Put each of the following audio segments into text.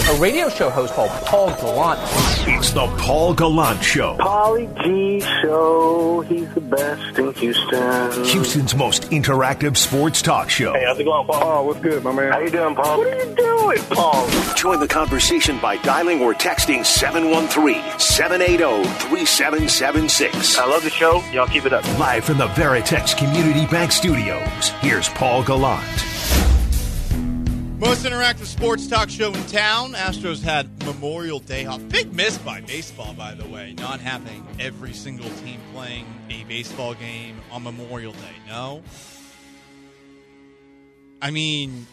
a radio show host called Paul Gallant. It's the Paul Gallant Show. Paulie G Show. He's the best in Houston. Houston's most interactive sports talk show. Hey, how's it going, Paul? Oh, what's good, my man? How you doing, Paul? What are you doing, Paul? Join the conversation by dialing or texting 713-780-3776. I love the show. Y'all keep it up. Live from the Veritex Community Bank Studios, here's Paul Gallant. Most interactive sports talk show in town. Astros had Memorial Day off. Big miss by baseball, by the way, not having every single team playing a baseball game on Memorial Day. No? I mean,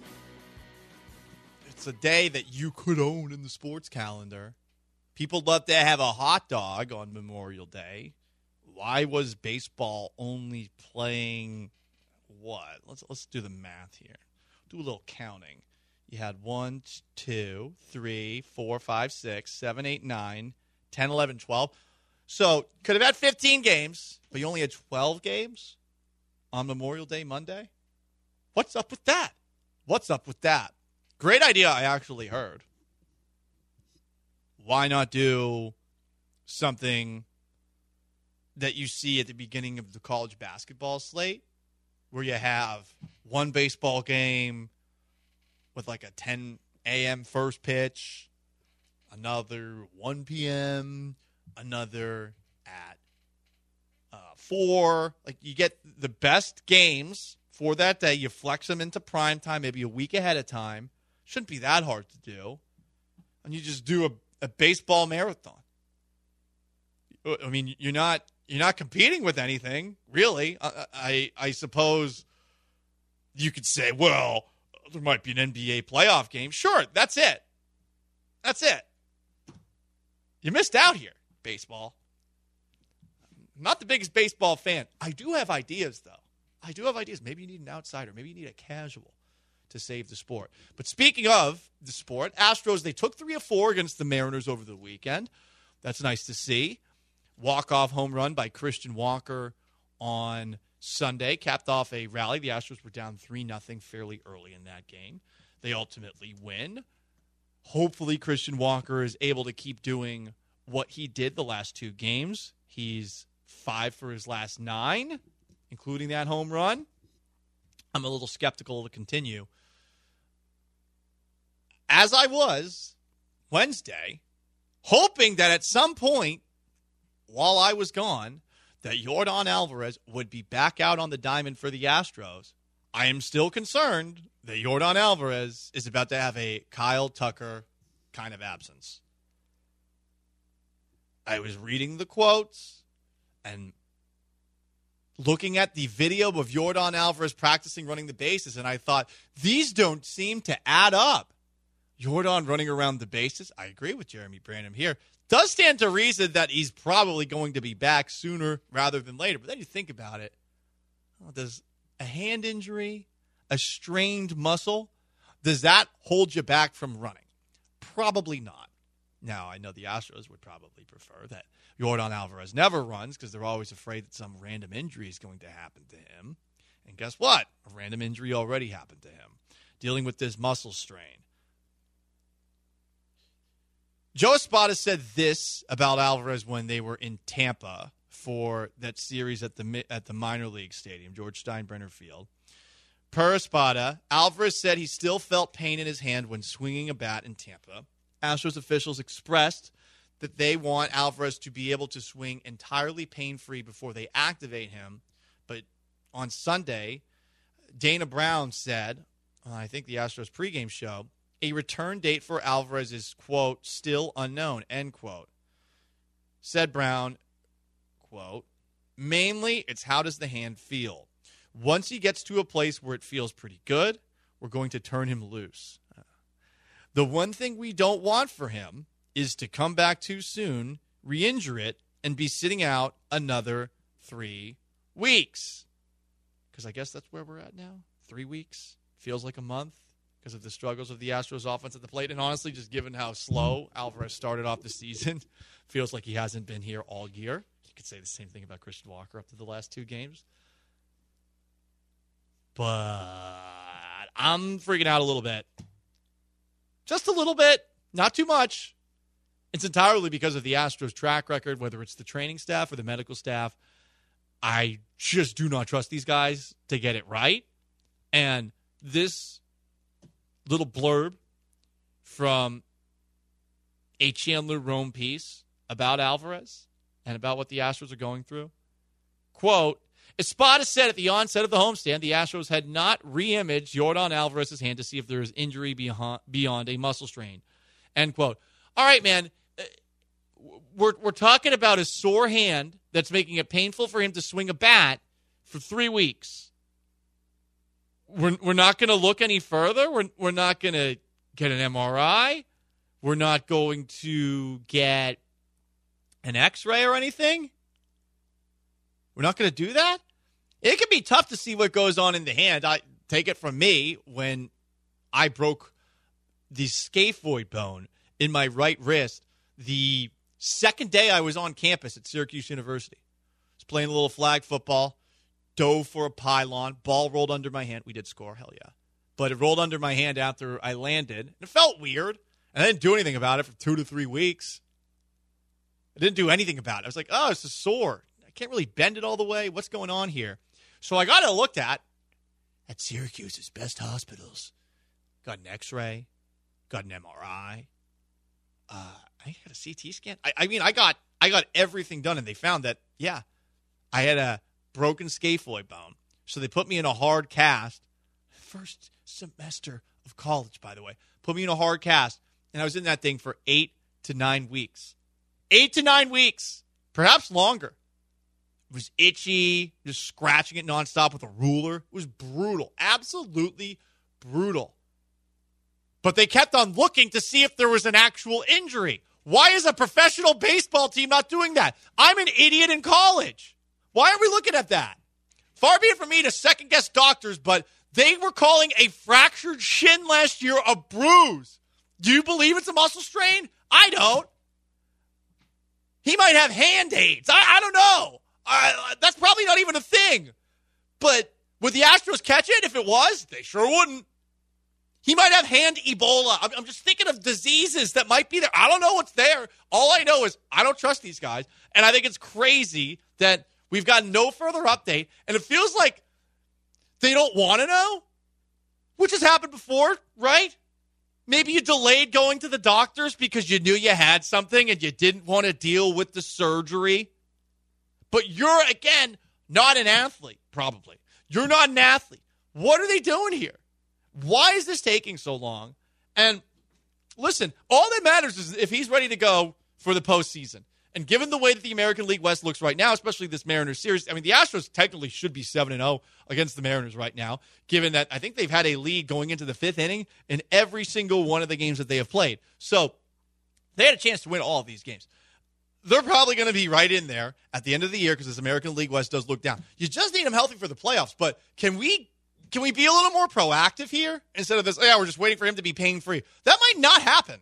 it's a day that you could own in the sports calendar. People love to have a hot dog on Memorial Day. Why was baseball only playing what? Let's do the math here. Do a little counting. You had 1, 2, 3, 4, 5, 6, 7, 8, 9, 10, 11, 12. So could have had 15 games, but you only had 12 games on Memorial Day Monday? What's up with that? What's up with that? Great idea I actually heard. Why not do something that you see at the beginning of the college basketball slate, where you have one baseball game with like a 10 a.m. first pitch, another 1 p.m., another at 4. Like, you get the best games for that day. You flex them into prime time, maybe a week ahead of time. Shouldn't be that hard to do. And you just do a baseball marathon. I mean, you're not competing with anything, really. I suppose you could say, well, there might be an NBA playoff game. Sure, that's it. That's it. You missed out here, baseball. I'm not the biggest baseball fan. I do have ideas, though. I do have ideas. Maybe you need an outsider. Maybe you need a casual to save the sport. But speaking of the sport, Astros, they took 3 of 4 against the Mariners over the weekend. That's nice to see. Walk-off home run by Christian Walker on Sunday capped off a rally. The Astros were down 3-0 fairly early in that game. They ultimately win. Hopefully, Christian Walker is able to keep doing what he did the last 2 games. He's 5 for his last 9, including that home run. I'm a little skeptical to continue. As I was Wednesday, hoping that at some point while I was gone, that Yordan Alvarez would be back out on the diamond for the Astros. I am still concerned that Yordan Alvarez is about to have a Kyle Tucker kind of absence. I was reading the quotes and looking at the video of Yordan Alvarez practicing running the bases, and I thought, these don't seem to add up. Yordan running around the bases, I agree with Jeremy Branham here, does stand to reason that he's probably going to be back sooner rather than later. But then you think about it. Does a hand injury, a strained muscle, does that hold you back from running? Probably not. Now, I know the Astros would probably prefer that Yordan Alvarez never runs because they're always afraid that some random injury is going to happen to him. And guess what? A random injury already happened to him. Dealing with this muscle strain. Joe Espada said this about Alvarez when they were in Tampa for that series at the minor league stadium, George Steinbrenner Field. Per Espada, Alvarez said he still felt pain in his hand when swinging a bat in Tampa. Astros officials expressed that they want Alvarez to be able to swing entirely pain-free before they activate him. But on Sunday, Dana Brown said, I think the Astros pregame show, a return date for Alvarez is, quote, still unknown, end quote. Said Brown, quote, mainly it's how does the hand feel. Once he gets to a place where it feels pretty good, we're going to turn him loose. The one thing we don't want for him is to come back too soon, re-injure it, and be sitting out another 3 weeks. Because I guess that's where we're at now. 3 weeks. Feels like a month because of the struggles of the Astros offense at the plate. And honestly, just given how slow Alvarez started off the season, feels like he hasn't been here all year. You could say the same thing about Christian Walker up to the last 2 games. But I'm freaking out a little bit. Just a little bit, not too much. It's entirely because of the Astros' track record, whether it's the training staff or the medical staff. I just do not trust these guys to get it right. And this little blurb from a Chandler Rome piece about Alvarez and about what the Astros are going through. Quote, Espada said at the onset of the homestand, the Astros had not re-imaged Yordan Alvarez's hand to see if there is injury beyond a muscle strain. End quote. All right, man. We're talking about a sore hand that's making it painful for him to swing a bat for 3 weeks. We're not going to look any further. We're not going to get an MRI. We're not going to get an X-ray or anything. We're not going to do that? It can be tough to see what goes on in the hand. I take it from me when I broke the scaphoid bone in my right wrist the second day I was on campus at Syracuse University. I was playing a little flag football, dove for a pylon, ball rolled under my hand. We did score, hell yeah. But it rolled under my hand after I landed. It felt weird. And I didn't do anything about it for 2 to 3 weeks. I didn't do anything about it. I was like, oh, it's a sore. I can't really bend it all the way. What's going on here? So I got it looked at Syracuse's best hospitals. Got an X-ray. Got an MRI. I got a CT scan. I got everything done, and they found that, yeah, I had a broken scaphoid bone. So they put me in a hard cast. First semester of college, by the way. Put me in a hard cast, and I was in that thing for 8 to 9 weeks. 8 to 9 weeks. Perhaps longer. It was itchy, just scratching it nonstop with a ruler. It was brutal. Absolutely brutal. But they kept on looking to see if there was an actual injury. Why is a professional baseball team not doing that? I'm an idiot in college. Why are we looking at that? Far be it from me to second-guess doctors, but they were calling a fractured shin last year a bruise. Do you believe it's a muscle strain? I don't. He might have hand-aids. I don't know. That's probably not even a thing. But would the Astros catch it if it was? They sure wouldn't. He might have hand Ebola. I'm just thinking of diseases that might be there. I don't know what's there. All I know is I don't trust these guys. And I think it's crazy that we've got no further update. And it feels like they don't want to know, which has happened before, right? Maybe you delayed going to the doctors because you knew you had something and you didn't want to deal with the surgery. But you're, again, not an athlete, probably. You're not an athlete. What are they doing here? Why is this taking so long? And listen, all that matters is if he's ready to go for the postseason. And given the way that the American League West looks right now, especially this Mariners series, I mean, the Astros technically should be 7-0 against the Mariners right now, given that I think they've had a lead going into the 5th inning in every single one of the games that they have played. So they had a chance to win all of these games. They're probably going to be right in there at the end of the year because this American League West does look down. You just need them healthy for the playoffs, but can we be a little more proactive here instead of this, oh, yeah, we're just waiting for him to be pain-free? That might not happen.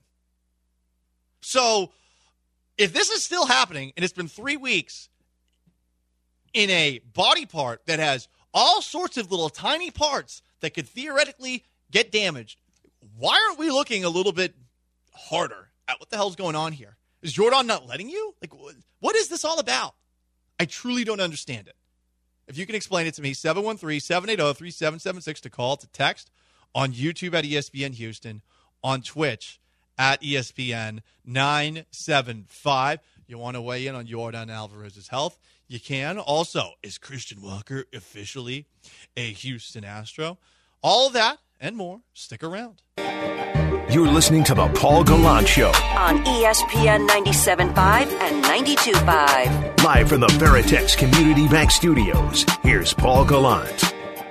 So if this is still happening and it's been 3 weeks in a body part that has all sorts of little tiny parts that could theoretically get damaged, why aren't we looking a little bit harder at what the hell's going on here? Is Yordan not letting you? Like, what is this all about? I truly don't understand it. If you can explain it to me, 713-780-3776 to call, to text, on YouTube at ESPN Houston, on Twitch at ESPN 975. You want to weigh in on Yordan Alvarez's health? You can. Also, is Christian Walker officially a Houston Astro? All of that and more. Stick around. You're listening to The Paul Gallant Show on ESPN 97.5 and 92.5. Live from the Veritex Community Bank Studios. Here's Paul Gallant.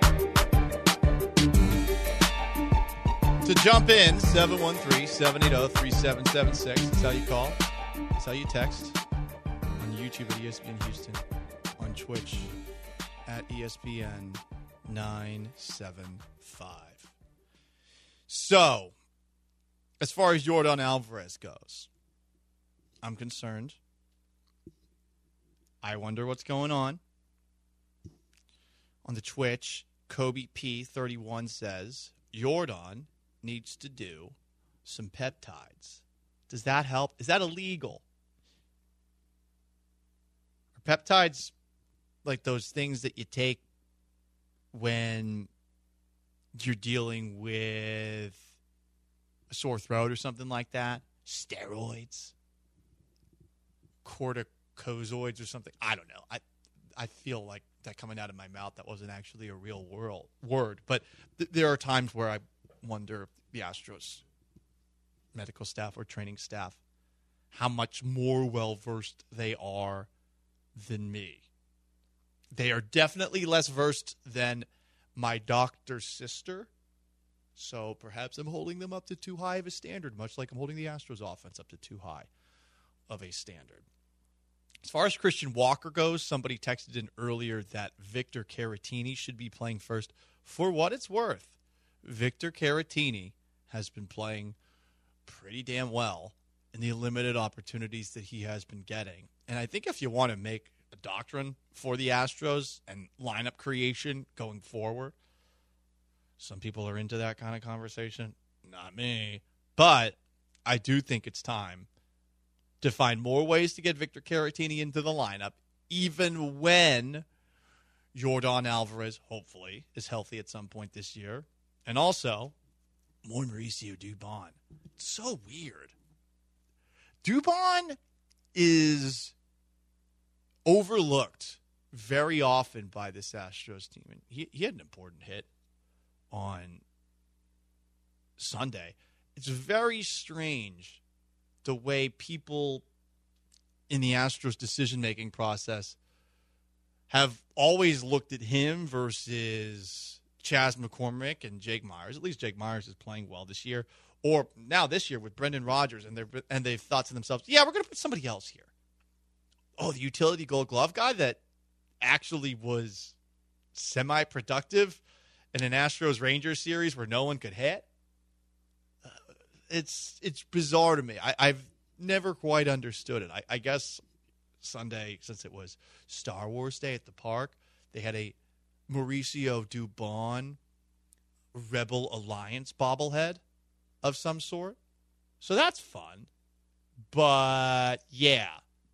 To jump in, 713-780-3776. That's how you call. That's how you text. On YouTube at ESPN Houston. On Twitch at ESPN 975. So, as far as Yordan Alvarez goes, I'm concerned. I wonder what's going on. On the Twitch, Kobe P31 says, Yordan needs to do some peptides. Does that help? Is that illegal? Are peptides like those things that you take when you're dealing with a sore throat or something like that? Steroids? Corticozoids or something? I don't know. I feel like that coming out of my mouth, that wasn't actually a real word. But there are times where I wonder if the Astros medical staff or training staff, how much more well-versed they are than me. They are definitely less versed than my doctor's sister. So perhaps I'm holding them up to too high of a standard, much like I'm holding the Astros offense up to too high of a standard. As far as Christian Walker goes, somebody texted in earlier that Victor Caratini should be playing first. For what it's worth, Victor Caratini has been playing pretty damn well in the limited opportunities that he has been getting. And I think if you want to make a doctrine for the Astros and lineup creation going forward, some people are into that kind of conversation. Not me. But I do think it's time to find more ways to get Victor Caratini into the lineup, even when Yordan Alvarez, hopefully, is healthy at some point this year. And also, more Mauricio Dubon. It's so weird. Dubon is overlooked very often by this Astros team. And he had an important hit on Sunday. It's very strange the way people in the Astros decision-making process have always looked at him versus Chas McCormick and Jake Myers. At least Jake Myers is playing well this year. Or now this year with Brendan Rodgers, and they've thought to themselves, yeah, we're going to put somebody else here. Oh, the utility gold glove guy that actually was semi-productive in an Astros-Rangers series where no one could hit. It's bizarre to me. I've never quite understood it. I guess Sunday, since it was Star Wars Day at the park, they had a Mauricio Dubon Rebel Alliance bobblehead of some sort. So that's fun. But, yeah.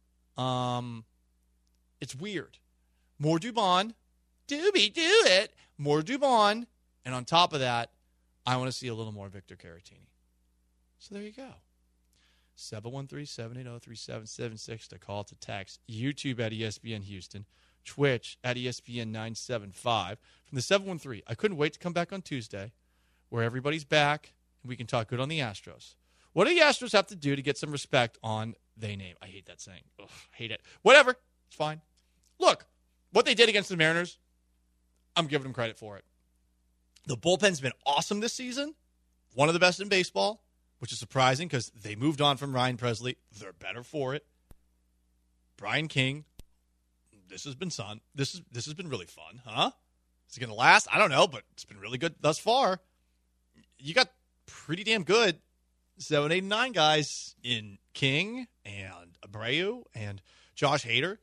It's weird. More Dubon. Doobie, do it. More Dubon. And on top of that, I want to see a little more Victor Caratini. So there you go. 713-780-3776 to call, to text. YouTube at ESPN Houston. Twitch at ESPN 975. From the 713, I couldn't wait to come back on Tuesday where everybody's back and we can talk good on the Astros. What do the Astros have to do to get some respect on they name? I hate that saying. Ugh, hate it. Whatever. It's fine. Look, what they did against the Mariners, I'm giving them credit for it. The bullpen's been awesome this season. One of the best in baseball, which is surprising because they moved on from Ryan Presley. They're better for it. Brian King, this has been fun. This has been really fun, huh? Is it going to last? I don't know, but it's been really good thus far. You got pretty damn good 7, 8, and 9 guys in King and Abreu and Josh Hader.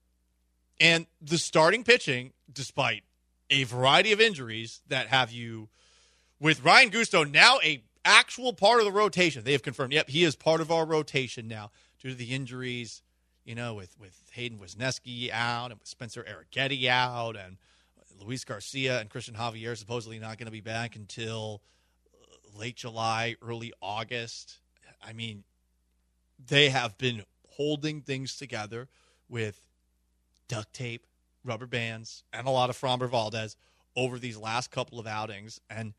And the starting pitching, despite a variety of injuries that have you with Ryan Gusto now a actual part of the rotation. They have confirmed, yep, he is part of our rotation now due to the injuries, you know, with Hayden Wesneski out and with Spencer Arrighetti out and Luis Garcia and Christian Javier supposedly not going to be back until late July, early August. I mean, they have been holding things together with duct tape, rubber bands, and a lot of Framber Valdez over these last couple of outings. And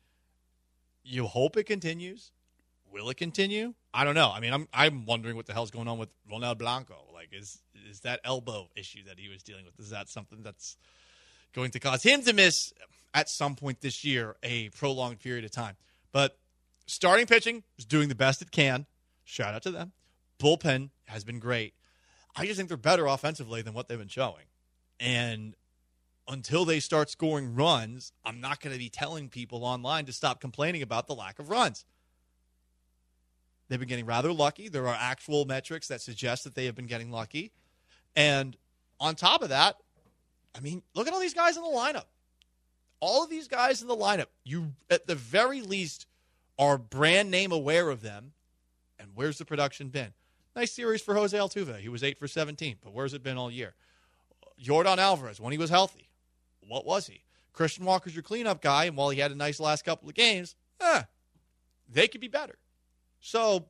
you hope it continues. Will it continue? I don't know. I mean, I'm wondering what the hell's going on with Ronel Blanco. Like, is that elbow issue that he was dealing with, is that something that's going to cause him to miss at some point this year a prolonged period of time? But starting pitching is doing the best it can. Shout out to them. Bullpen has been great. I just think they're better offensively than what they've been showing. And until they start scoring runs, I'm not going to be telling people online to stop complaining about the lack of runs. They've been getting rather lucky. There are actual metrics that suggest that they have been getting lucky. And on top of that, I mean, look at all these guys in the lineup. All of these guys in the lineup, you at the very least are brand name aware of them. And where's the production been? Nice series for Jose Altuve. He was 8 for 17, but where's it been all year? Yordan Alvarez, when he was healthy, what was he? Christian Walker's your cleanup guy, and while he had a nice last couple of games, they could be better. So,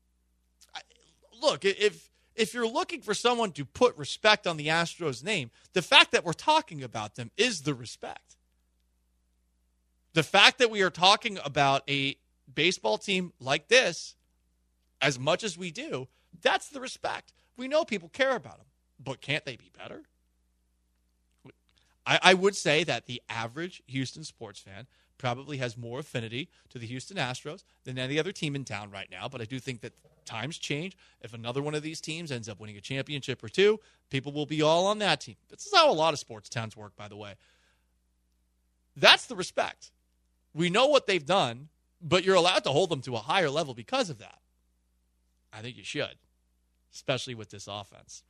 look, if you're looking for someone to put respect on the Astros' name, the fact that we're talking about them is the respect. The fact that we are talking about a baseball team like this, as much as we do, that's the respect. We know people care about them, but can't they be better? I would say that the average Houston sports fan probably has more affinity to the Houston Astros than any other team in town right now, but I do think that times change. If another one of these teams ends up winning a championship or two, people will be all on that team. This is how a lot of sports towns work, by the way. That's the respect. We know what they've done, but you're allowed to hold them to a higher level because of that. I think you should, especially with this offense.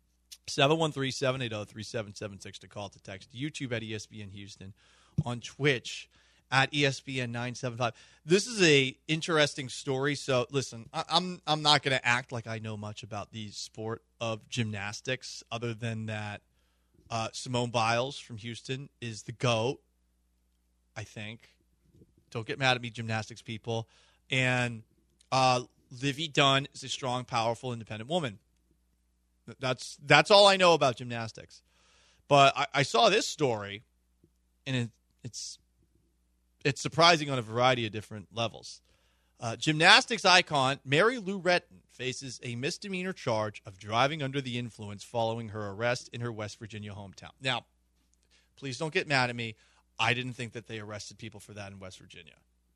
713-780-3776 to call, to text. YouTube at ESPN Houston. On Twitch at ESPN 975. This is a interesting story. So listen, I'm not going to act like I know much about the sport of gymnastics, other than that Simone Biles from Houston is the GOAT, I think. Don't get mad at me, gymnastics people. And Livy Dunn is a strong, powerful, independent woman. That's all I know about gymnastics. But I saw this story, and it's surprising on a variety of different levels. Gymnastics icon Mary Lou Retton faces a misdemeanor charge of driving under the influence following her arrest in her West Virginia hometown. Now, please don't get mad at me. I didn't think that they arrested people for that in West Virginia.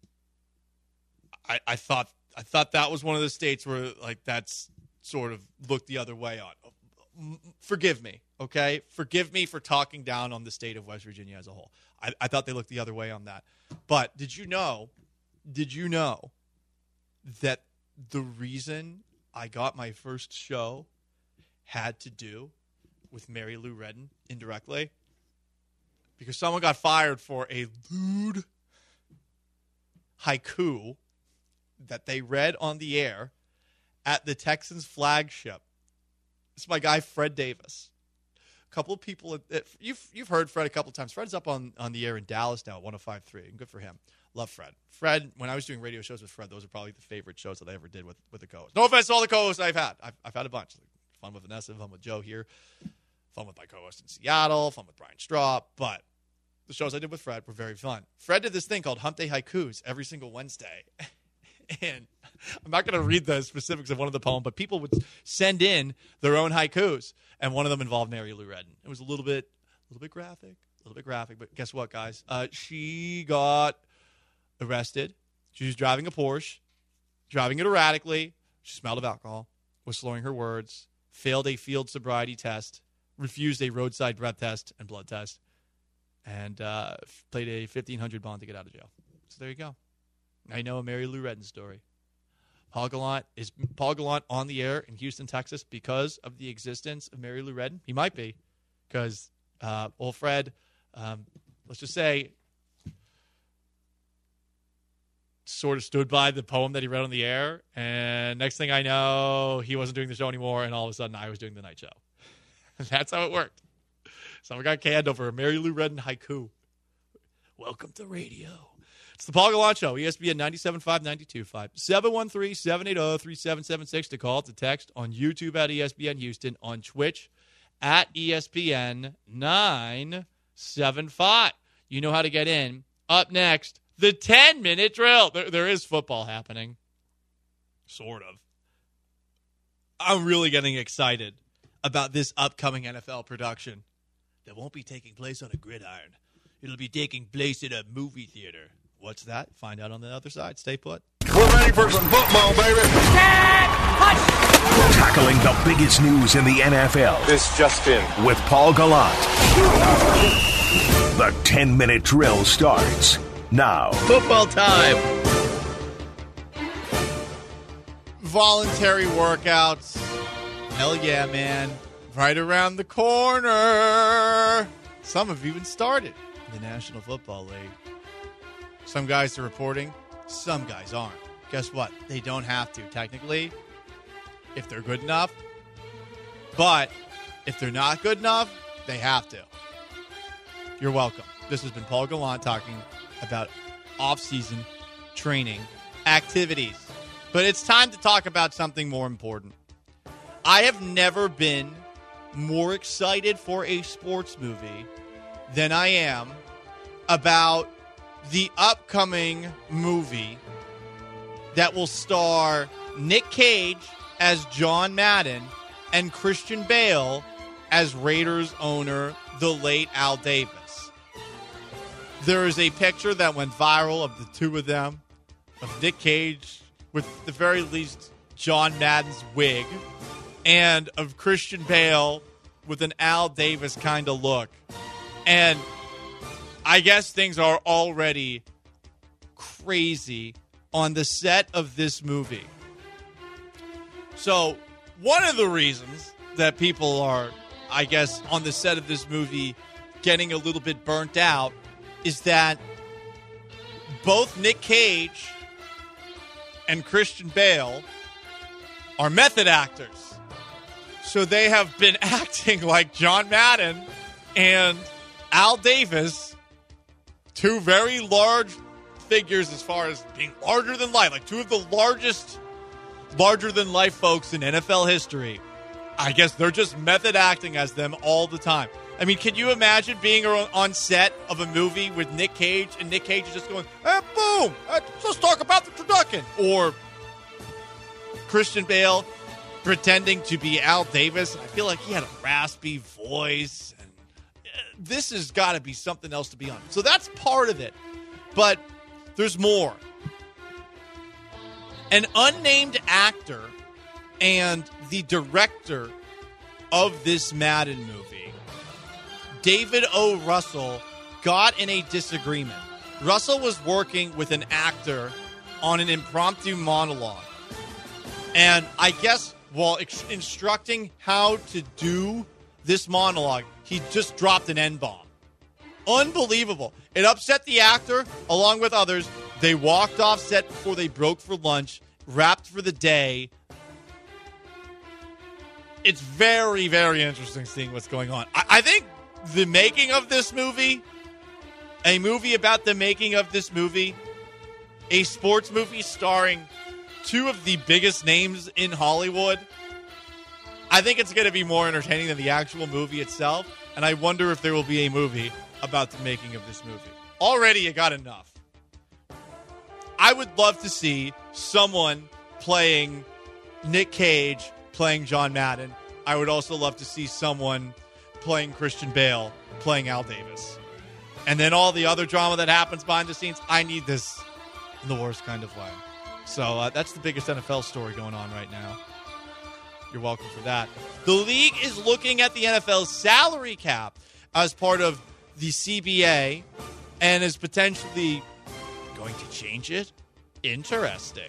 I thought that was one of the states where like that's sort of looked the other way on. Forgive me, okay? Forgive me for talking down on the state of West Virginia as a whole. I thought they looked the other way on that. But did you know that the reason I got my first show had to do with Mary Lou Retton indirectly? Because someone got fired for a lewd haiku that they read on the air at the Texans flagship. It's my guy, Fred Davis. A couple of people, you've heard Fred a couple of times. Fred's up on the air in Dallas now at 105.3, and good for him. Love Fred. Fred, when I was doing radio shows with Fred, those are probably the favorite shows that I ever did with the co-hosts. No offense to all the co-hosts I've had. I've had a bunch. Fun with Vanessa, fun with Joe here, fun with my co-host in Seattle, fun with Brian Straub, but the shows I did with Fred were very fun. Fred did this thing called Hump Day Haikus every single Wednesday. And I'm not going to read the specifics of one of the poems, but people would send in their own haikus, and one of them involved Mary Lou Retton. It was a little bit graphic, but guess what, guys? She got arrested. She was driving a Porsche, driving it erratically. She smelled of alcohol, was slurring her words, failed a field sobriety test, refused a roadside breath test and blood test, and played a $1,500 bond to get out of jail. So there you go. I know a Mary Lou Retton story. Paul Gallant on the air in Houston, Texas because of the existence of Mary Lou Retton? He might be, because old Fred, let's just say, sort of stood by the poem that he read on the air, and next thing I know, he wasn't doing the show anymore, and all of a sudden I was doing the night show. That's how it worked. Someone got canned over a Mary Lou Retton haiku. Welcome to radio. It's the Paul Gallant Show, ESPN 97.5, 92.5. 713-780-3776 to call, to text, on YouTube at ESPN Houston, on Twitch at ESPN 975. You know how to get in. Up next, the 10-minute drill. There is football happening. Sort of. I'm really getting excited about this upcoming NFL production that won't be taking place on a gridiron. It'll be taking place in a movie theater. What's that? Find out on the other side. Stay put. We're ready for some football, baby. Tackling the biggest news in the NFL. This just in. With Paul Gallant. The 10-minute drill starts now. Football time. Voluntary workouts. Hell yeah, man. Right around the corner. Some have even started in the National Football League. Some guys are reporting Some guys aren't. Guess what? They don't have to, technically, if they're good enough. But if they're not good enough, they have to. You're welcome. This has been Paul Gallant talking about off-season training activities. But it's time to talk about something more important. I have never been more excited for a sports movie than I am about the upcoming movie that will star Nick Cage as John Madden and Christian Bale as Raiders owner, the late Al Davis. There is a picture that went viral of the two of them, of Nick Cage with the very least John Madden's wig, and of Christian Bale with an Al Davis kind of look. And I guess things are already crazy on the set of this movie. So one of the reasons that people are, I guess, on the set of this movie getting a little bit burnt out is that both Nick Cage and Christian Bale are method actors. So they have been acting like John Madden and Al Davis, two very large figures as far as being larger than life, like two of the largest larger than life folks in NFL history. I guess they're just method acting as them all the time. I mean, can you imagine being on set of a movie with Nick Cage and Nick Cage is just going, boom, let's talk about the turducken. Or Christian Bale pretending to be Al Davis. I feel like he had a raspy voice. And this has got to be something else to be on. So that's part of it. But there's more. An unnamed actor and the director of this Madden movie, David O. Russell, got in a disagreement. Russell was working with an actor on an impromptu monologue. And I guess while instructing how to do this monologue, he just dropped an N-bomb. Unbelievable. It upset the actor, along with others. They walked off set before they broke for lunch, wrapped for the day. It's very, very interesting seeing what's going on. I think the making of this movie, a movie about the making of this movie, a sports movie starring two of the biggest names in Hollywood, I think it's going to be more entertaining than the actual movie itself. And I wonder if there will be a movie about the making of this movie. Already, you got enough. I would love to see someone playing Nick Cage playing John Madden. I would also love to see someone playing Christian Bale playing Al Davis. And then all the other drama that happens behind the scenes, I need this in the worst kind of way. So that's the biggest NFL story going on right now. You're welcome for that. The league is looking at the NFL's salary cap as part of the CBA and is potentially going to change it. Interesting.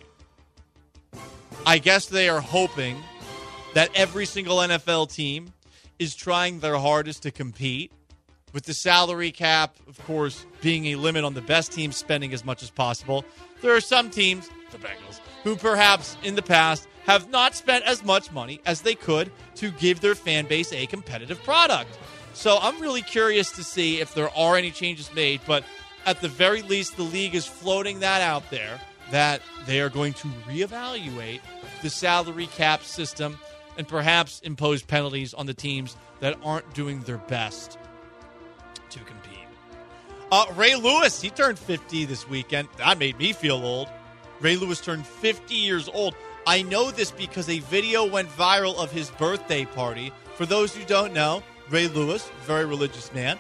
I guess they are hoping that every single NFL team is trying their hardest to compete, with the salary cap, of course, being a limit on the best teams spending as much as possible. There are some teams, the Bengals, who perhaps in the past have not spent as much money as they could to give their fan base a competitive product. So I'm really curious to see if there are any changes made, but at the very least, the league is floating that out there, that they are going to reevaluate the salary cap system and perhaps impose penalties on the teams that aren't doing their best to compete. Ray Lewis, he turned 50 this weekend. That made me feel old. Ray Lewis turned 50 years old. I know this because a video went viral of his birthday party. For those who don't know, Ray Lewis, very religious man.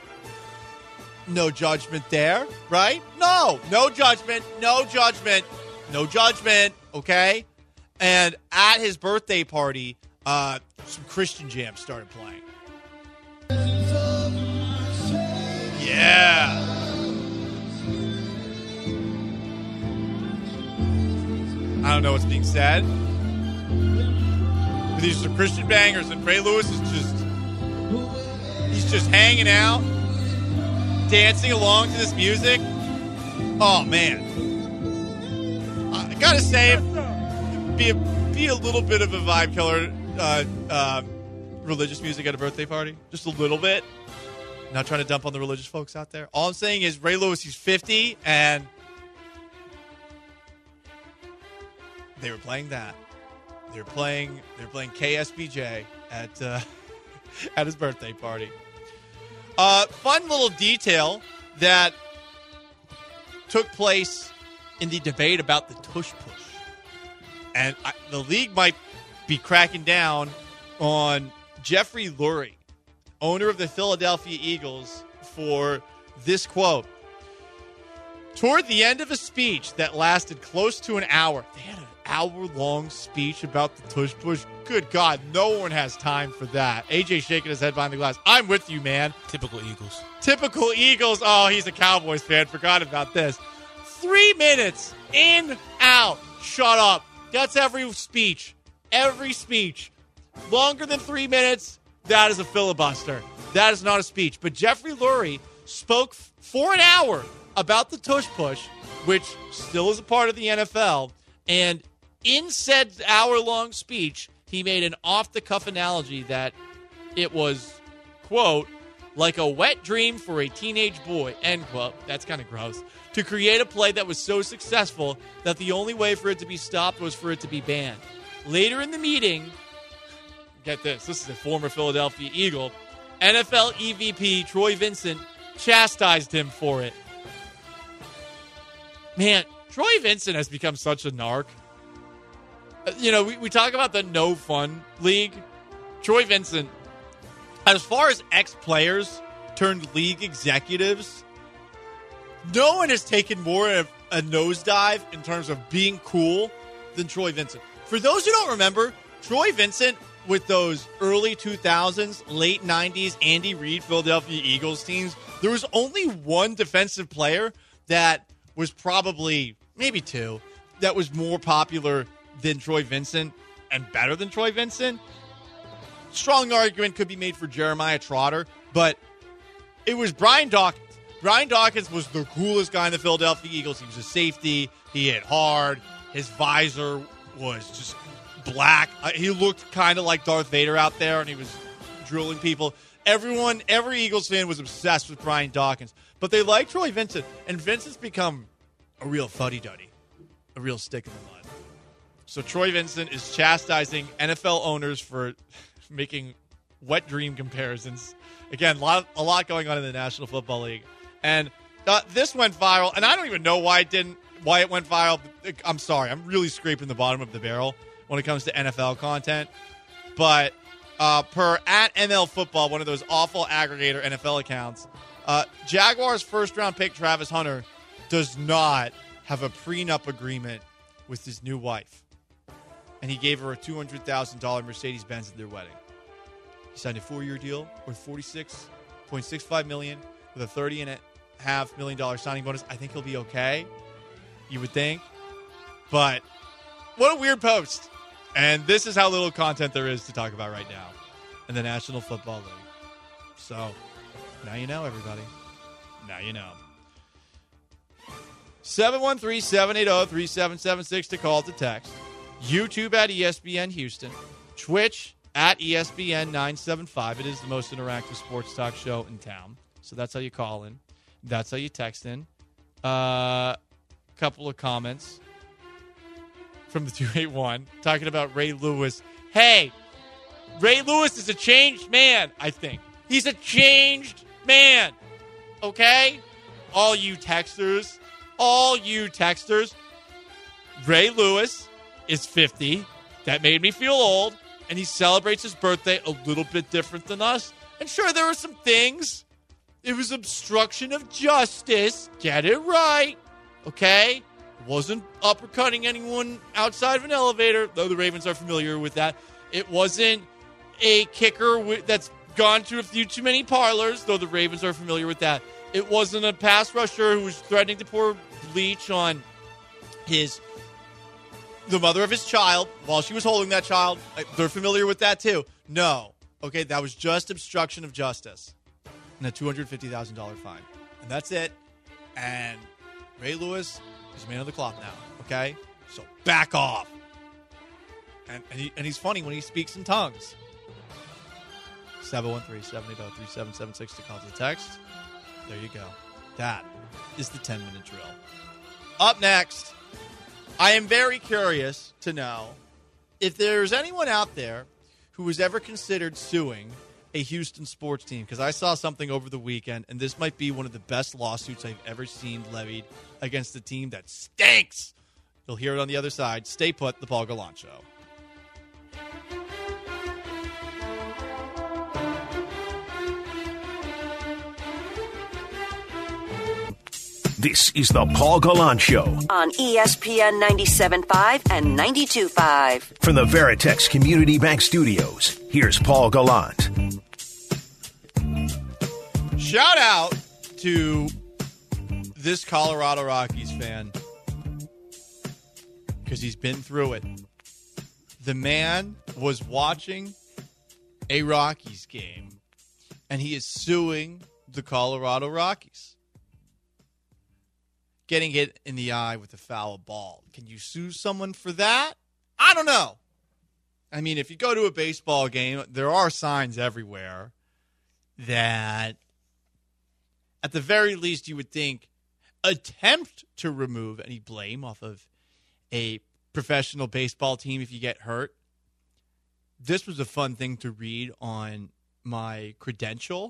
No judgment there, right? No judgment, no judgment, no judgment, okay? And at his birthday party, some Christian jams started playing. Yeah. I don't know what's being said. But these are Christian bangers, and Ray Lewis is he's just hanging out, dancing along to this music. Oh, man. gotta say, be a little bit of a vibe killer. Religious music at a birthday party, just a little bit. Not trying to dump on the religious folks out there. All I'm saying is Ray Lewis, he's 50, and they were playing that. They're playing KSBJ at his birthday party. Fun little detail that took place in the debate about the tush push. And the league might be cracking down on Jeffrey Lurie, owner of the Philadelphia Eagles, for this quote. Toward the end of a speech that lasted close to an hour, they had an hour-long speech about the tush push. Good God, no one has time for that. AJ shaking his head behind the glass. I'm with you, man. Typical Eagles. Typical Eagles. Oh, he's a Cowboys fan. Forgot about this. 3 minutes. In, out. Shut up. That's every speech. Every speech. Longer than 3 minutes, that is a filibuster. That is not a speech. But Jeffrey Lurie spoke for an hour about the tush push, which still is a part of the NFL. And in said hour-long speech, he made an off-the-cuff analogy that it was, quote, like a wet dream for a teenage boy, end quote. That's kind of gross. To create a play that was so successful that the only way for it to be stopped was for it to be banned. Later in the meeting, get this is a former Philadelphia Eagle, NFL EVP Troy Vincent chastised him for it. Man, Troy Vincent has become such a narc. We talk about the no fun league. Troy Vincent, as far as ex-players turned league executives, no one has taken more of a nosedive in terms of being cool than Troy Vincent. For those who don't remember, Troy Vincent with those early 2000s, late 90s Andy Reid Philadelphia Eagles teams, there was only one defensive player that was probably, maybe two, that was more popular than Troy Vincent and better than Troy Vincent. Strong argument could be made for Jeremiah Trotter, but it was Brian Dawkins. Brian Dawkins was the coolest guy in the Philadelphia Eagles. He was a safety. He hit hard. His visor was just black. He looked kind of like Darth Vader out there, and he was drilling people. Every Eagles fan was obsessed with Brian Dawkins. But they like Troy Vincent, and Vincent's become a real fuddy-duddy, a real stick in the mud. So Troy Vincent is chastising NFL owners for making wet dream comparisons. Again, a lot going on in the National Football League. And this went viral, and I don't even know why it went viral. I'm sorry. I'm really scraping the bottom of the barrel when it comes to NFL content. But per @ML Football, one of those awful aggregator NFL accounts, Jaguars first-round pick Travis Hunter does not have a prenup agreement with his new wife. And he gave her a $200,000 Mercedes-Benz at their wedding. He signed a 4-year deal worth $46.65 million with a $30.5 million signing bonus. I think he'll be okay, you would think. But what a weird post. And this is how little content there is to talk about right now in the National Football League. So, now you know, everybody. Now you know. 713-780-3776 to call, to text. YouTube at ESPN Houston. Twitch at ESPN 975. It is the most interactive sports talk show in town. So that's how you call in. That's how you text in. Couple of comments from the 281 talking about Ray Lewis. Hey, Ray Lewis is a changed man, I think. He's a changed man. Okay? All you texters. Ray Lewis is 50. That made me feel old. And he celebrates his birthday a little bit different than us. And sure, there were some things. It was obstruction of justice. Get it right. Okay? It wasn't uppercutting anyone outside of an elevator, though the Ravens are familiar with that. It wasn't a kicker that's gone to a few too many parlors, though the Ravens are familiar with that. It wasn't a pass rusher who was threatening to pour bleach on the mother of his child while she was holding that child. They're familiar with that too. No. Okay, that was just obstruction of justice and a $250,000 fine. And that's it. And Ray Lewis is a man of the cloth now, okay? So back off. And he's funny when he speaks in tongues. 713-780-3776 to call to the text. There you go. That is the 10-minute drill. Up next, I am very curious to know if there's anyone out there who has ever considered suing a Houston sports team, because I saw something over the weekend, and this might be one of the best lawsuits I've ever seen levied against a team that stinks. You'll hear it on the other side. Stay put, the Paul Gallant Show. This is the Paul Gallant Show on ESPN 97.5 and 92.5. From the Veritex Community Bank Studios, here's Paul Gallant. Shout out to this Colorado Rockies fan because he's been through it. The man was watching a Rockies game, and he is suing the Colorado Rockies. Getting hit in the eye with a foul ball. Can you sue someone for that? I don't know. I mean, if you go to a baseball game, there are signs everywhere that, at the very least, you would think attempt to remove any blame off of a professional baseball team if you get hurt. This was a fun thing to read on my credential.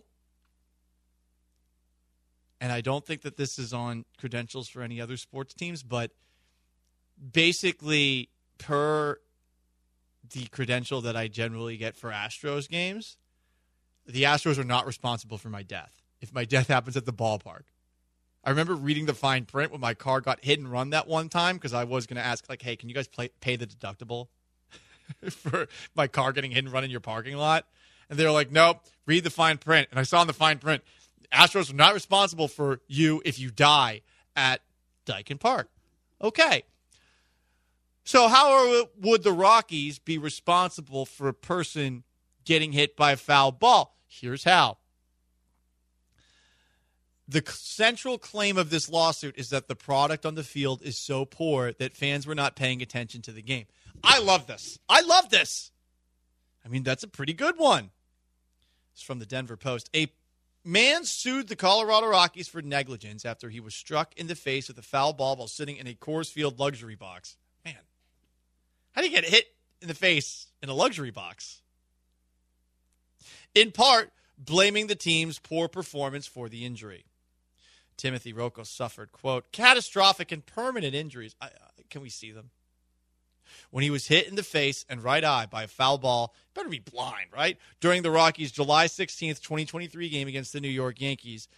And I don't think that this is on credentials for any other sports teams, but basically, per the credential that I generally get for Astros games, the Astros are not responsible for my death if my death happens at the ballpark. I remember reading the fine print when my car got hit and run that one time because I was going to ask, like, hey, can you guys pay the deductible for my car getting hit and run in your parking lot? And they were like, nope, read the fine print. And I saw in the fine print, Astros are not responsible for you if you die at Daikin Park. Okay. So how would the Rockies be responsible for a person getting hit by a foul ball? Here's how. The central claim of this lawsuit is that the product on the field is so poor that fans were not paying attention to the game. I love this. I love this. I mean, that's a pretty good one. It's from the Denver Post. A man sued the Colorado Rockies for negligence after he was struck in the face with a foul ball while sitting in a Coors Field luxury box. Man, how do you get hit in the face in a luxury box? In part, blaming the team's poor performance for the injury. Timothy Rocco suffered, quote, catastrophic and permanent injuries. Can we see them? When he was hit in the face and right eye by a foul ball, better be blind, right? During the Rockies' July 16th, 2023 game against the New York Yankees.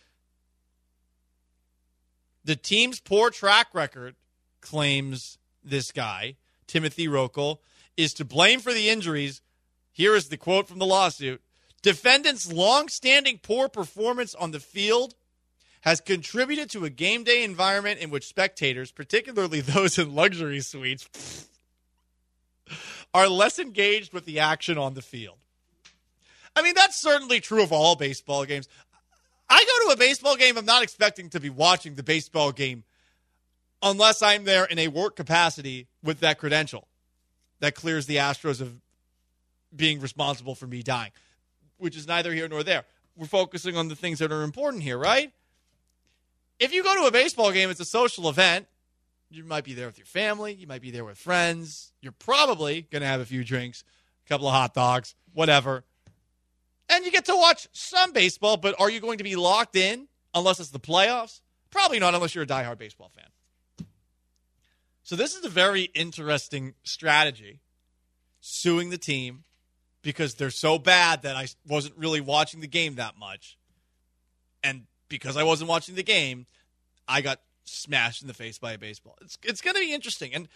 The team's poor track record, claims this guy, Timothy Rocco, is to blame for the injuries. Here is the quote from the lawsuit. Defendants' long-standing poor performance on the field has contributed to a game day environment in which spectators, particularly those in luxury suites, are less engaged with the action on the field. I mean, that's certainly true of all baseball games. I go to a baseball game, I'm not expecting to be watching the baseball game unless I'm there in a work capacity with that credential that clears the Astros of being responsible for me dying, which is neither here nor there. We're focusing on the things that are important here, right? If you go to a baseball game, it's a social event. You might be there with your family. You might be there with friends. You're probably going to have a few drinks, a couple of hot dogs, whatever. And you get to watch some baseball, but are you going to be locked in unless it's the playoffs? Probably not unless you're a diehard baseball fan. So this is a very interesting strategy, suing the team because they're so bad that I wasn't really watching the game that much. And because I wasn't watching the game, I got smashed in the face by a baseball. It's going to be interesting. And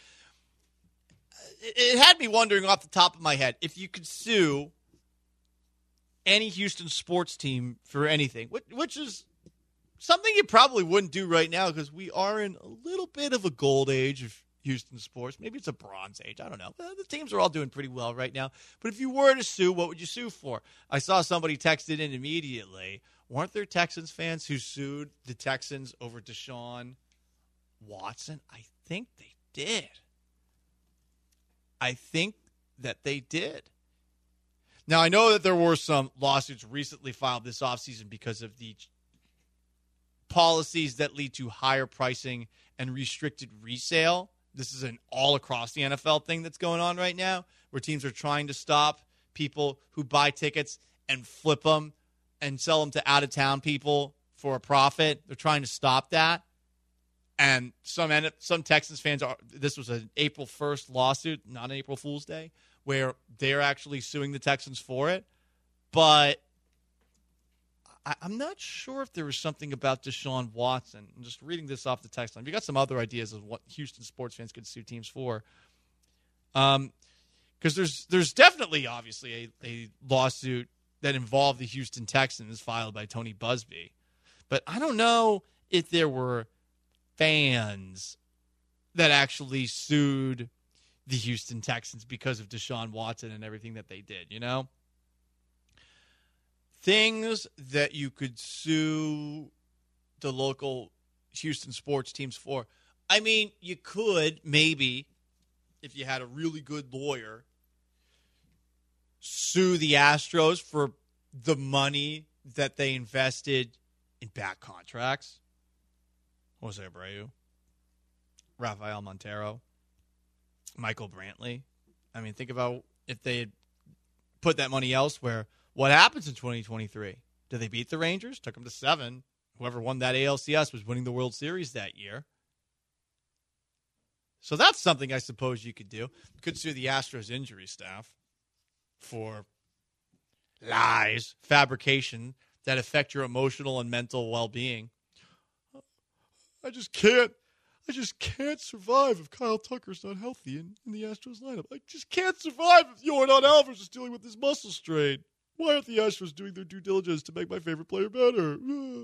it had me wondering off the top of my head if you could sue any Houston sports team for anything, which is something you probably wouldn't do right now because we are in a little bit of a gold age of Houston sports. Maybe it's a bronze age. I don't know. The teams are all doing pretty well right now. But if you were to sue, what would you sue for? I saw somebody texted in immediately. Weren't there Texans fans who sued the Texans over Deshaun Watson? I think they did. I think that they did. Now, I know that there were some lawsuits recently filed this offseason because of the policies that lead to higher pricing and restricted resale. This is an all across the NFL thing that's going on right now, where teams are trying to stop people who buy tickets and flip them and sell them to out-of-town people for a profit. They're trying to stop that. And some Texans fans this was an April 1st lawsuit, not an April Fool's Day, where they're actually suing the Texans for it. But I'm not sure if there was something about Deshaun Watson. I'm just reading this off the text line. We got some other ideas of what Houston sports fans could sue teams for. Because there's definitely, obviously, a lawsuit that involved the Houston Texans filed by Tony Busby. But I don't know if there were fans that actually sued the Houston Texans because of Deshaun Watson and everything that they did, you know? Things that you could sue the local Houston sports teams for. I mean, you could maybe, if you had a really good lawyer, sue the Astros for the money that they invested in back contracts. Jose Abreu, Rafael Montero, Michael Brantley. I mean, think about if they had put that money elsewhere. What happens in 2023? Did they beat the Rangers? Took them to 7. Whoever won that ALCS was winning the World Series that year. So that's something I suppose you could do. You could sue the Astros injury staff for lies, fabrication that affect your emotional and mental well-being. I just can't survive if Kyle Tucker's not healthy in the Astros lineup. I just can't survive if Yordan Alvarez is dealing with this muscle strain. Why aren't the Astros doing their due diligence to make my favorite player better?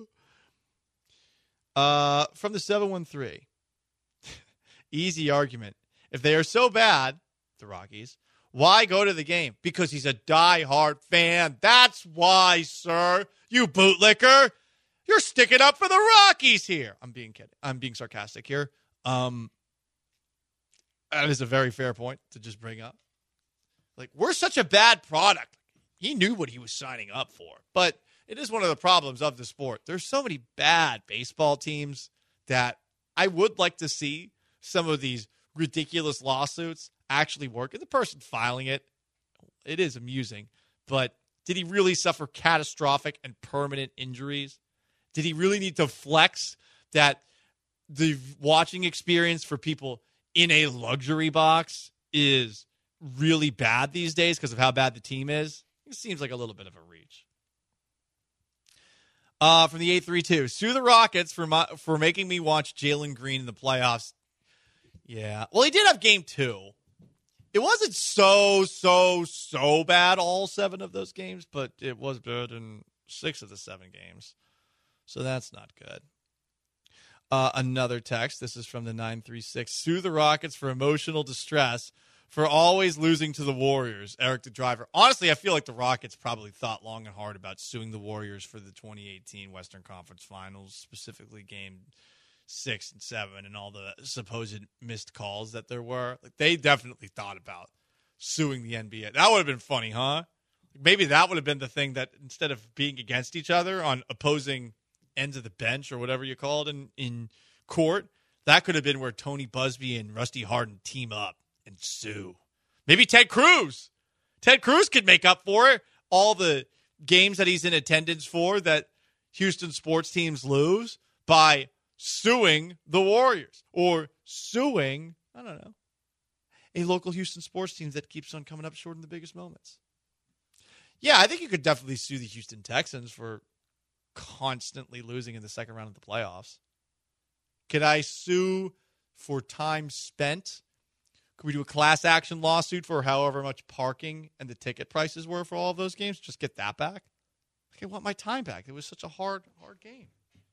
From the 713. Easy argument. If they are so bad, the Rockies, why go to the game? Because he's a diehard fan. That's why, sir. You bootlicker. You're sticking up for the Rockies here. I'm being kidding. I'm being sarcastic here. That is a very fair point to just bring up. Like, we're such a bad product. He knew what he was signing up for. But it is one of the problems of the sport. There's so many bad baseball teams that I would like to see some of these ridiculous lawsuits actually work. And the person filing it is amusing. But did he really suffer catastrophic and permanent injuries? Did he really need to flex that the watching experience for people in a luxury box is really bad these days because of how bad the team is? It seems like a little bit of a reach. From the 832, sue the Rockets for making me watch Jalen Green in the playoffs. Yeah. Well, he did have game 2. It wasn't so bad all 7 of those games, but it was better than 6 of the 7 games. So that's not good. Another text. This is from the 936. Sue the Rockets for emotional distress for always losing to the Warriors. Eric the Driver. Honestly, I feel like the Rockets probably thought long and hard about suing the Warriors for the 2018 Western Conference Finals, specifically game 6 and 7 and all the supposed missed calls that there were. Like, they definitely thought about suing the NBA. That would have been funny, huh? Maybe that would have been the thing that instead of being against each other on opposing ends of the bench or whatever you call it in court, that could have been where Tony Busby and Rusty Harden team up and sue. Maybe Ted Cruz. Ted Cruz could make up for it. All the games that he's in attendance for that Houston sports teams lose by suing the Warriors or suing, I don't know, a local Houston sports team that keeps on coming up short in the biggest moments. Yeah, I think you could definitely sue the Houston Texans for constantly losing in the second round of the playoffs. Could I sue for time spent? Could we do a class action lawsuit for however much parking and the ticket prices were for all of those games? Just get that back? I want my time back. It was such a hard game.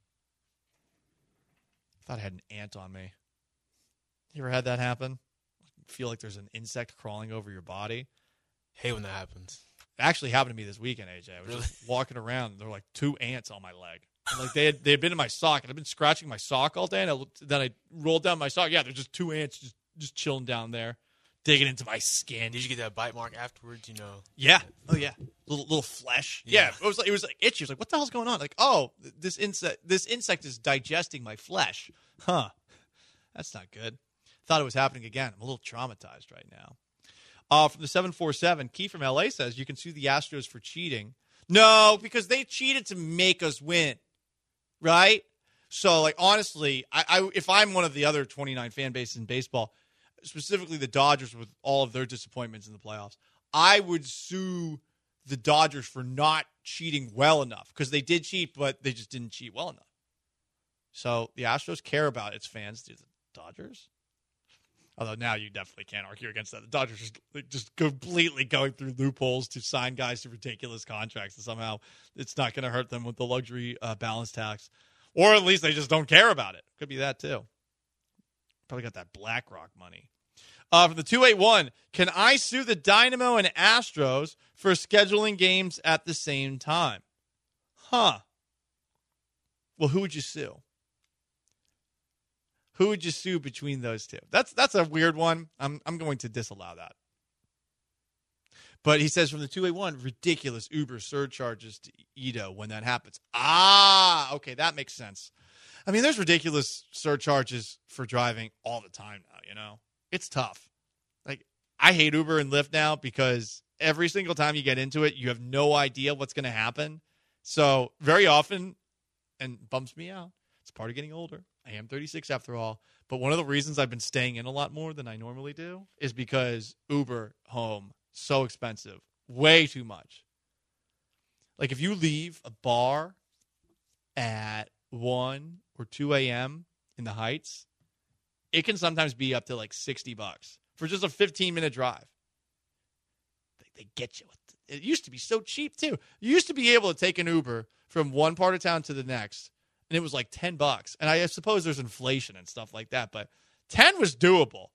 I thought I had an ant on me. You ever had that happen? Feel like there's an insect crawling over your body? Hate when that happens. It actually happened to me this weekend, AJ. I was just walking around, and there were like 2 ants on my leg. And like they had been in my sock, and I've been scratching my sock all day, and then I rolled down my sock. Yeah, there's just 2 ants just chilling down there. digging into my skin. Did you get that bite mark afterwards? You know. Yeah. Oh yeah. Little flesh. Yeah. It was like itchy. I was like, what the hell's going on? Like, oh, this insect is digesting my flesh. Huh. That's not good. Thought it was happening again. I'm a little traumatized right now. From the 747, Key from LA says you can sue the Astros for cheating. No, because they cheated to make us win. Right? So, like, honestly, I if I'm one of the other 29 fan bases in baseball, specifically the Dodgers with all of their disappointments in the playoffs, I would sue the Dodgers for not cheating well enough, because they did cheat, but they just didn't cheat well enough. So the Astros care about its fans. Do the Dodgers? Although now you definitely can't argue against that. The Dodgers are just completely going through loopholes to sign guys to ridiculous contracts, and somehow it's not going to hurt them with the luxury balance tax. Or at least they just don't care about it. Could be that too. Probably got that BlackRock money. From the 281, can I sue the Dynamo and Astros for scheduling games at the same time? Huh. Well, who would you sue? Who would you sue between those two? That's a weird one. I'm going to disallow that. But he says from the 281, ridiculous Uber surcharges to Ito when that happens. Okay, that makes sense. I mean, there's ridiculous surcharges for driving all the time now, you know? It's tough. Like, I hate Uber and Lyft now because every single time you get into it, you have no idea what's going to happen. So very often, and bumps me out, it's part of getting older. I am 36 after all. But one of the reasons I've been staying in a lot more than I normally do is because Uber home, so expensive, way too much. Like if you leave a bar at 1 or 2 a.m. in the Heights, it can sometimes be up to like $60 for just a 15-minute drive. They get you. It used to be so cheap too. You used to be able to take an Uber from one part of town to the next, and it was like $10. And I suppose there's inflation and stuff like that, but 10 was doable.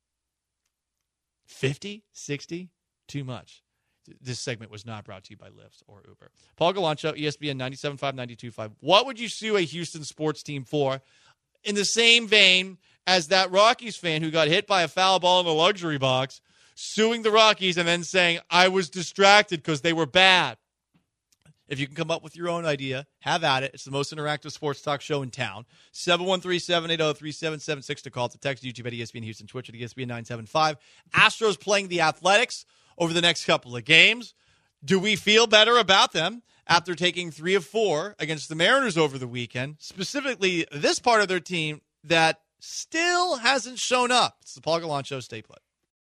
50, 60, too much. This segment was not brought to you by Lyft or Uber. Paul Galancho, ESPN 97.5, 92.5. What would you sue a Houston sports team for? In the same vein as that Rockies fan who got hit by a foul ball in the luxury box, suing the Rockies and then saying, I was distracted because they were bad. If you can come up with your own idea, have at it. It's the most interactive sports talk show in town. 713-780-3776 to call, to text, YouTube at ESPN Houston, Twitch at ESPN 975. Astros playing the Athletics over the next couple of games. Do we feel better about them after taking 3 of 4 against the Mariners over the weekend? Specifically, this part of their team that still hasn't shown up. It's the Paul Gallant Show. Stay put.